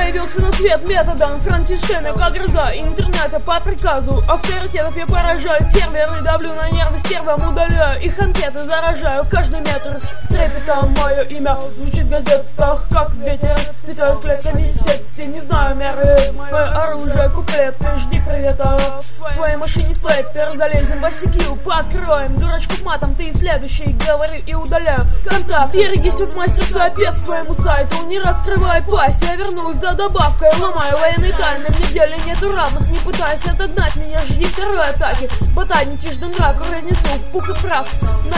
Появился на свет методом Франкенштейна, как гроза интернета по приказу авторитетов я поражаю. Серверы давлю на нервы, стервам удаляю, их анкеты заражаю. Каждый метр трепетом мое имя звучит в газетах, как ветер. Питаюсь клетками сети, не знаю меры. Мое оружие куплеты, жди привета. В твоей машине слэппер, залезем в ICQ, покроем дурачков матом, ты следующий, говорю и удаляю контакт. Берегись, мастер соопец твоему сайту, не раскрывай пасть, я вернусь за добавкой, ломаю военные тайны, в неделе нету равных, не пытайся отогнать меня, жди второй атаки, ботаники, ждем драку, разнесу в пух и прах.